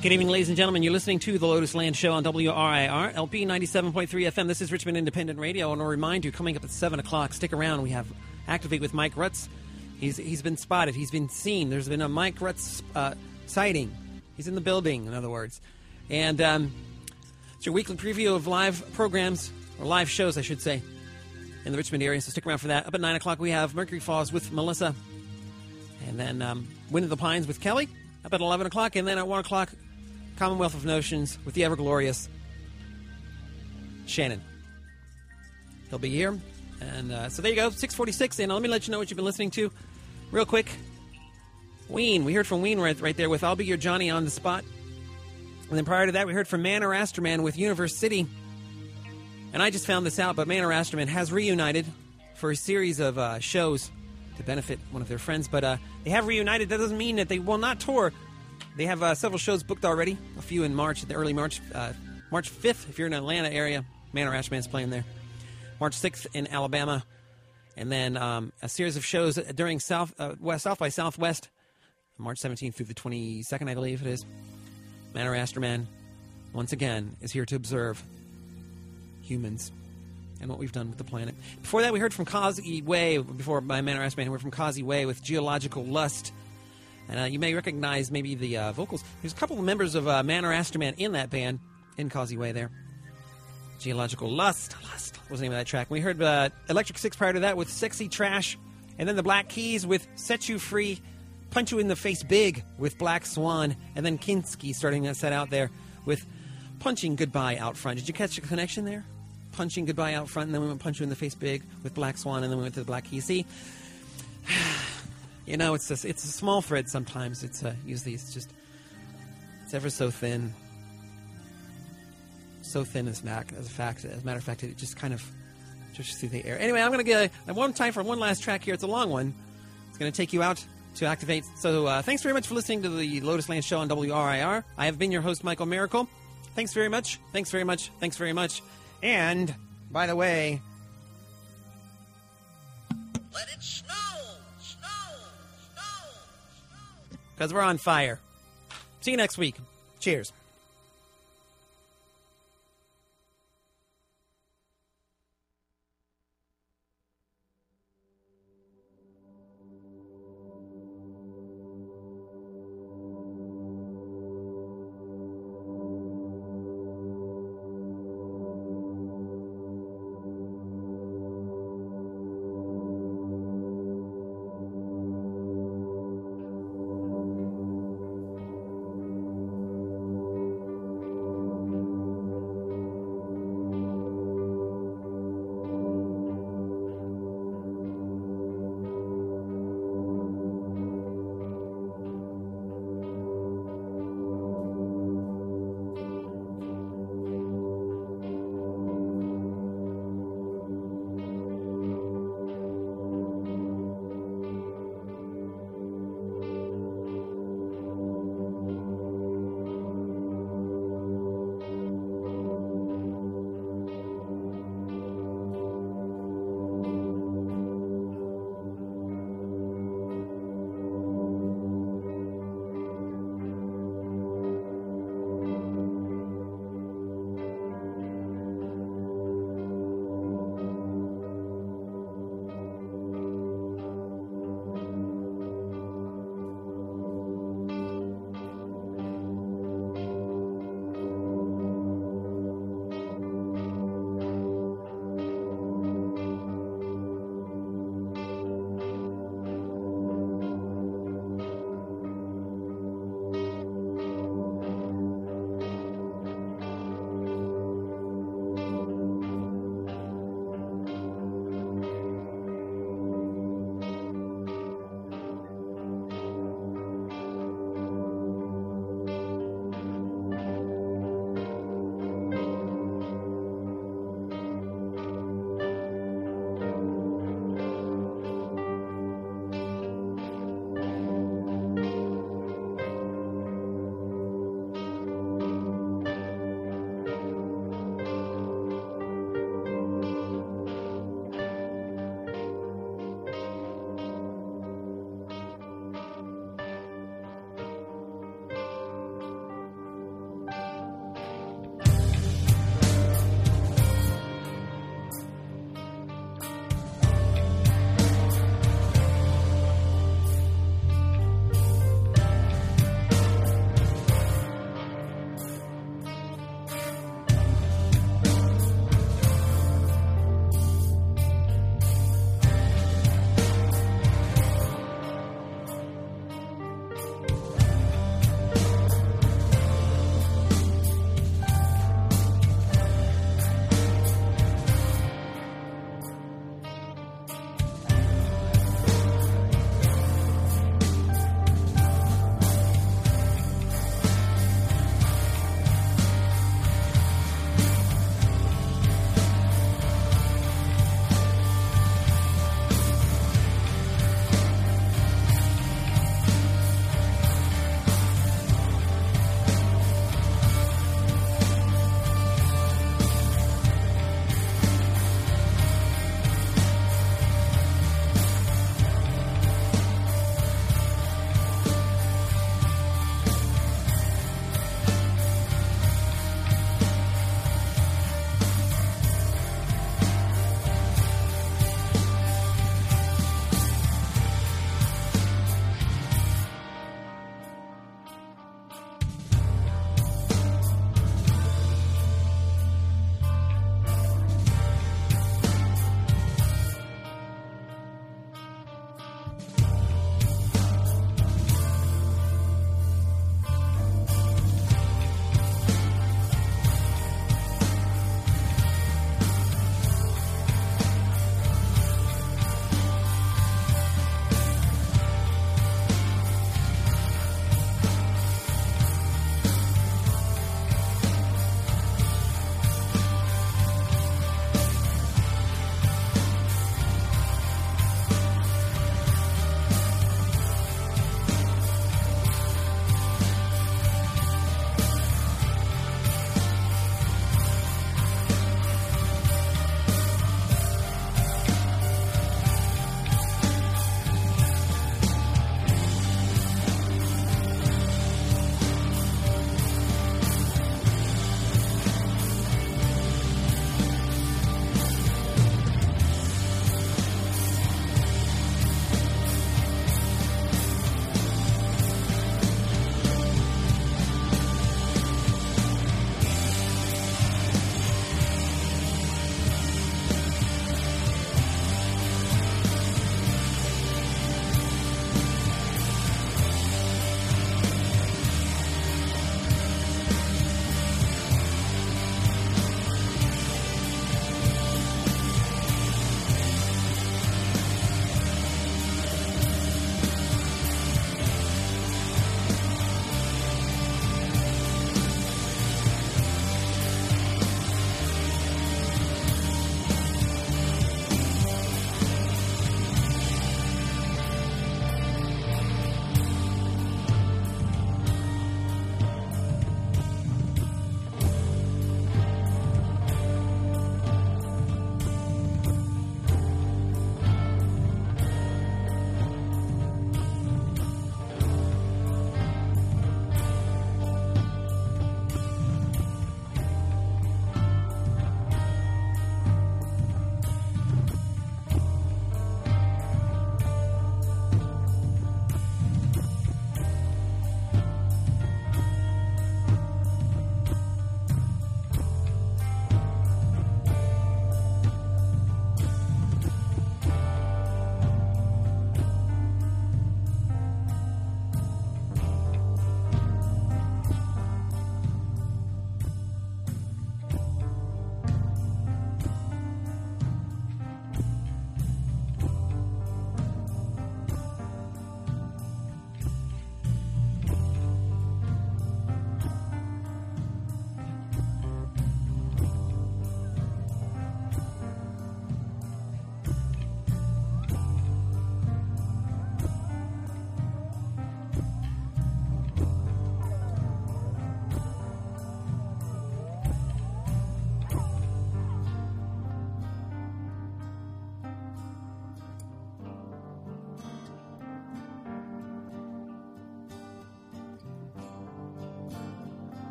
Good evening, ladies and gentlemen. You're listening to the Lotus Land Show on W R I R, L P ninety-seven point three F M. This is Richmond Independent Radio. I want to remind you, coming up at seven o'clock, stick around. We have Activate with Mike Rutz. He's He's been spotted. He's been seen. There's been a Mike Rutz uh, sighting. He's in the building, in other words. And um, it's your weekly preview of live programs, or live shows, I should say, in the Richmond area. So stick around for that. Up at nine o'clock, we have Mercury Falls with Melissa. And then um, Wind of the Pines with Kelly. Up at eleven o'clock. And then at one o'clock, Commonwealth of Notions with the ever-glorious Shannon. He'll be here. And uh, so there you go, six forty-six. And let me let you know what you've been listening to real quick. Ween. We heard from Ween right, right there with I'll Be Your Johnny on the Spot. And then prior to that, we heard from Man or Asterman with Universe City. And I just found this out, but Man or Asterman has reunited for a series of uh, shows to benefit one of their friends. But uh, they have reunited. That doesn't mean that they will not tour. They have uh, several shows booked already. A few in March, the early March. Uh, March fifth, if you're in the Atlanta area, Man or Asterman's playing there. March sixth in Alabama. And then um, a series of shows during South uh, West, South by Southwest. March seventeenth through the twenty-second, I believe it is. Man or Asterman, once again, is here to observe humans and what we've done with the planet. Before that, we heard from Kazi Way, before by Man or Asterman, we heard from Kazi Way with Geological Lust. And uh, you may recognize maybe the uh, vocals. There's a couple of members of uh, Man or Asterman in that band, in Causey Way there. Geological Lust. Lust was the name of that track. We heard uh, Electric Six prior to that with Sexy Trash. And then the Black Keys with Set You Free, Punch You in the Face Big with Black Swan. And then Kinski starting that set out there with Punching Goodbye Out Front. Did you catch the connection there? Punching Goodbye Out Front, and then we went Punch You in the Face Big with Black Swan, and then we went to the Black Keys. See? You know, it's a, it's a small thread sometimes. It's uh, usually it's just it's ever so thin, so thin as, mac, as a fact. As a matter of fact, it just kind of drifts through the air. Anyway, I'm going to get a, one time for one last track here. It's a long one. It's going to take you out to Activate. So uh, thanks very much for listening to the Lotus Land Show on W R I R. I have been your host, Michael Miracle. Thanks very much. Thanks very much. Thanks very much. And by the way, Let it snow! Snow! Snow! because we're on fire. See you next week. Cheers.